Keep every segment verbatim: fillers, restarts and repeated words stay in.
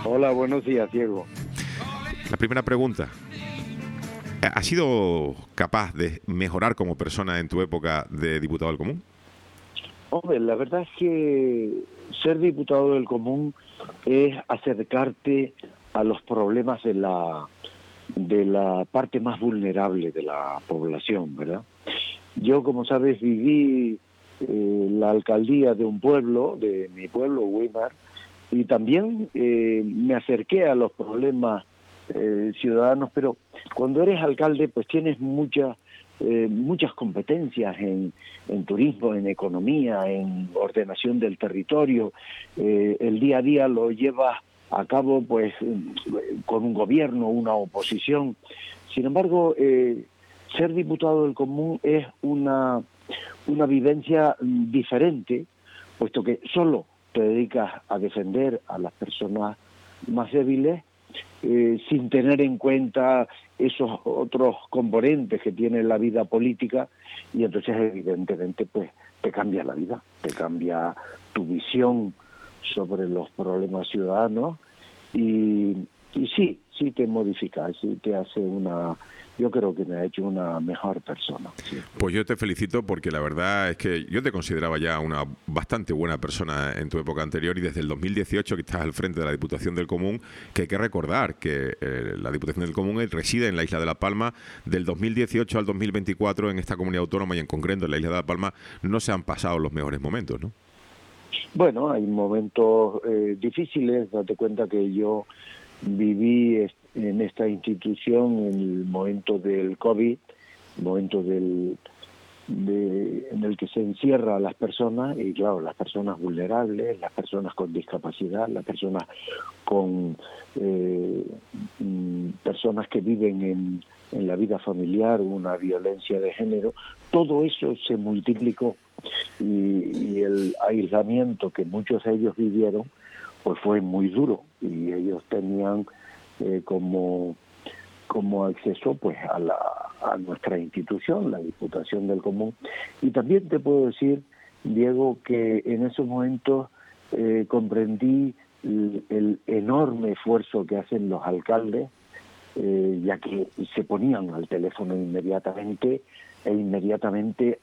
Hola, buenos días, Diego. La primera pregunta. ¿Has sido capaz de mejorar como persona en tu época de diputado del Común? Hombre, la verdad es que ser diputado del Común es acercarte a los problemas de la de la parte más vulnerable de la población, ¿verdad? Yo, como sabes, viví eh, la alcaldía de un pueblo, de mi pueblo, Weimar, y también eh, me acerqué a los problemas eh, ciudadanos, pero cuando eres alcalde pues tienes muchas eh, muchas competencias en, en turismo, en economía, en ordenación del territorio, eh, el día a día lo llevas a cabo pues con un gobierno, una oposición. Sin embargo, eh, ser diputado del Común es una, una vivencia diferente, puesto que solo te dedicas a defender a las personas más débiles, eh, sin tener en cuenta esos otros componentes que tiene la vida política, y entonces evidentemente pues te cambia la vida, te cambia tu visión sobre los problemas ciudadanos y, y sí, sí te modifica, sí te hace una... Yo creo que me ha hecho una mejor persona. Sí. Pues yo te felicito porque la verdad es que yo te consideraba ya una bastante buena persona en tu época anterior y desde el dos mil dieciocho que estás al frente de la Diputación del Común, que hay que recordar que eh, la Diputación del Común reside en la isla de La Palma. Del dos mil dieciocho al dos mil veinticuatro en esta comunidad autónoma y en concreto en la isla de La Palma no se han pasado los mejores momentos, ¿no? Bueno, hay momentos eh, difíciles. Date cuenta que yo viví en esta institución en el momento del COVID, el momento del, de, en el que se encierra a las personas, y claro, las personas vulnerables, las personas con discapacidad, las personas con eh, personas que viven en, en la vida familiar, una violencia de género, todo eso se multiplicó y, y el aislamiento que muchos de ellos vivieron pues fue muy duro y ellos tenían eh, como como acceso pues a la a nuestra institución, la Diputación del Común. Y también te puedo decir, Diego, que en esos momentos eh, comprendí el, el enorme esfuerzo que hacen los alcaldes, eh, ya que se ponían al teléfono inmediatamente e inmediatamente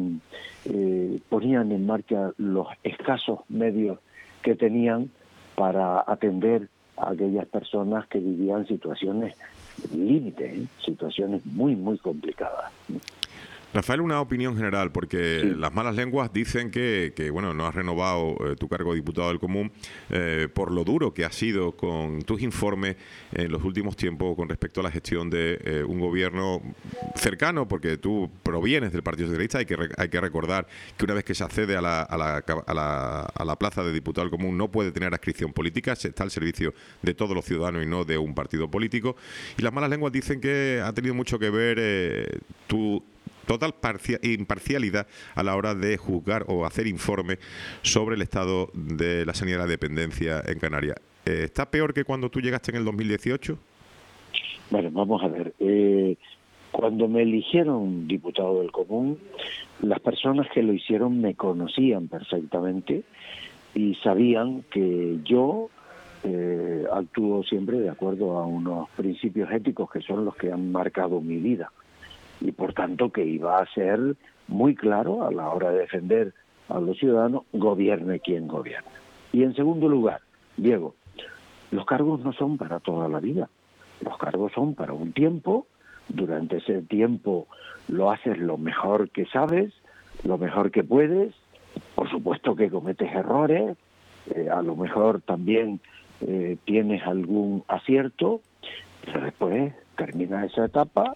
eh, ponían en marcha los escasos medios que tenían para atender a aquellas personas que vivían situaciones límite, ¿eh? situaciones muy, muy complicadas. Rafael, una opinión general, porque sí. Las malas lenguas dicen que, que bueno, no has renovado eh, tu cargo de diputado del Común eh, por lo duro que ha sido con tus informes en los últimos tiempos con respecto a la gestión de eh, un gobierno cercano, porque tú provienes del Partido Socialista. Hay que, re, hay que recordar que una vez que se accede a la, a, la, a, la, a la plaza de diputado del Común no puede tener adscripción política, se está al servicio de todos los ciudadanos y no de un partido político. Y las malas lenguas dicen que ha tenido mucho que ver eh, tu total imparcialidad a la hora de juzgar o hacer informes sobre el estado de la sanidad y la dependencia en Canarias. Eh, ¿Está peor que cuando tú llegaste en el dos mil dieciocho? Bueno, vamos a ver. Eh, cuando me eligieron diputado del Común, las personas que lo hicieron me conocían perfectamente y sabían que yo eh, actúo siempre de acuerdo a unos principios éticos que son los que han marcado mi vida. Y por tanto que iba a ser muy claro a la hora de defender a los ciudadanos, gobierne quien gobierne. Y en segundo lugar, Diego, los cargos no son para toda la vida, los cargos son para un tiempo, durante ese tiempo lo haces lo mejor que sabes, lo mejor que puedes, por supuesto que cometes errores, eh, a lo mejor también eh, tienes algún acierto, pero después termina esa etapa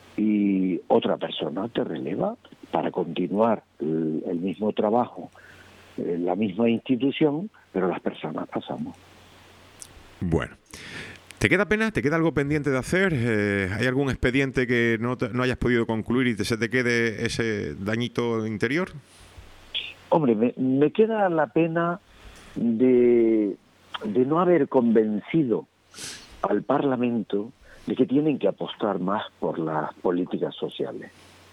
y otra persona te releva para continuar el, el mismo trabajo, eh, la misma institución, pero las personas pasamos. Bueno, ¿te queda pena? ¿Te queda algo pendiente de hacer? Eh, ¿Hay algún expediente que no, te, no hayas podido concluir y te, se te quede ese dañito interior? Hombre, me, me queda la pena de, de no haber convencido al Parlamento de que tienen que apostar más por las políticas sociales.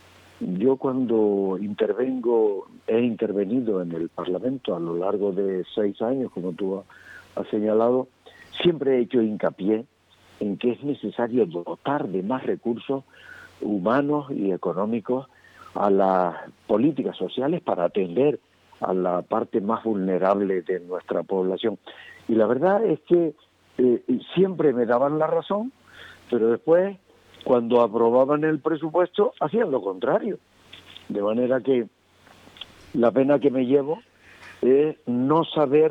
Yo cuando intervengo, he intervenido en el Parlamento a lo largo de seis años, como tú has señalado, siempre he hecho hincapié en que es necesario dotar de más recursos humanos y económicos a las políticas sociales para atender a la parte más vulnerable de nuestra población. Y la verdad es que eh, siempre me daban la razón, pero después, cuando aprobaban el presupuesto, hacían lo contrario. De manera que la pena que me llevo es no saber,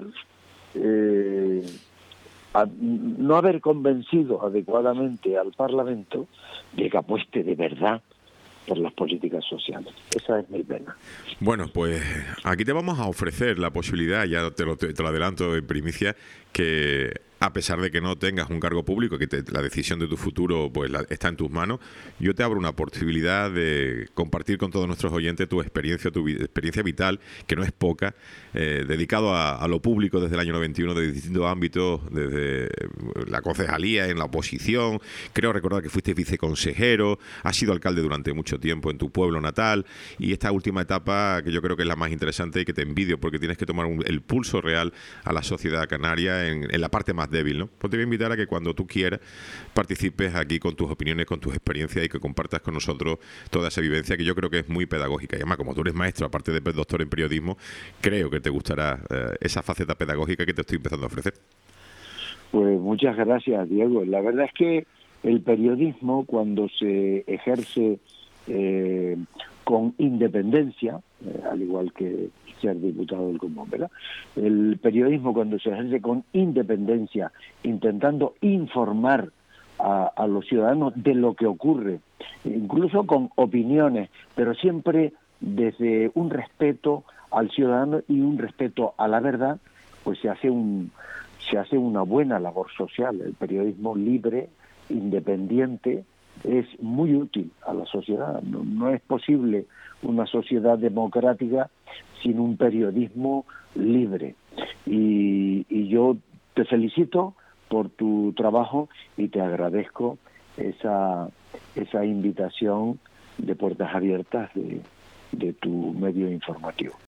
eh, a, no haber convencido adecuadamente al Parlamento de que apueste de verdad por las políticas sociales. Esa es mi pena. Bueno, pues aquí te vamos a ofrecer la posibilidad, ya te lo, te lo adelanto en primicia, que a pesar de que no tengas un cargo público, que te, la decisión de tu futuro pues la, está en tus manos, yo te abro una posibilidad de compartir con todos nuestros oyentes tu experiencia, tu vi, experiencia vital, que no es poca, eh, dedicado a, a lo público desde el año noventa y uno, de distintos ámbitos, desde la concejalía, en la oposición, creo recordar que fuiste viceconsejero, has sido alcalde durante mucho tiempo en tu pueblo natal, y esta última etapa que yo creo que es la más interesante y que te envidio porque tienes que tomar un, el pulso real a la sociedad canaria en, en la parte más débil, ¿no? Pues te voy a invitar a que cuando tú quieras participes aquí con tus opiniones, con tus experiencias y que compartas con nosotros toda esa vivencia que yo creo que es muy pedagógica. Y además, como tú eres maestro, aparte de doctor en periodismo, creo que te gustará eh, esa faceta pedagógica que te estoy empezando a ofrecer. Pues muchas gracias, Diego. La verdad es que el periodismo, cuando se ejerce eh, con independencia, eh, al igual que ser diputado del Común, ¿verdad? El periodismo, cuando se ejerce con independencia, intentando informar a, a los ciudadanos de lo que ocurre, incluso con opiniones, pero siempre desde un respeto al ciudadano y un respeto a la verdad, pues se hace un se hace una buena labor social. El periodismo libre, independiente, es muy útil a la sociedad. No, no es posible una sociedad democrática sin un periodismo libre. Y, y yo te felicito por tu trabajo y te agradezco esa, esa invitación de puertas abiertas de, de tu medio informativo.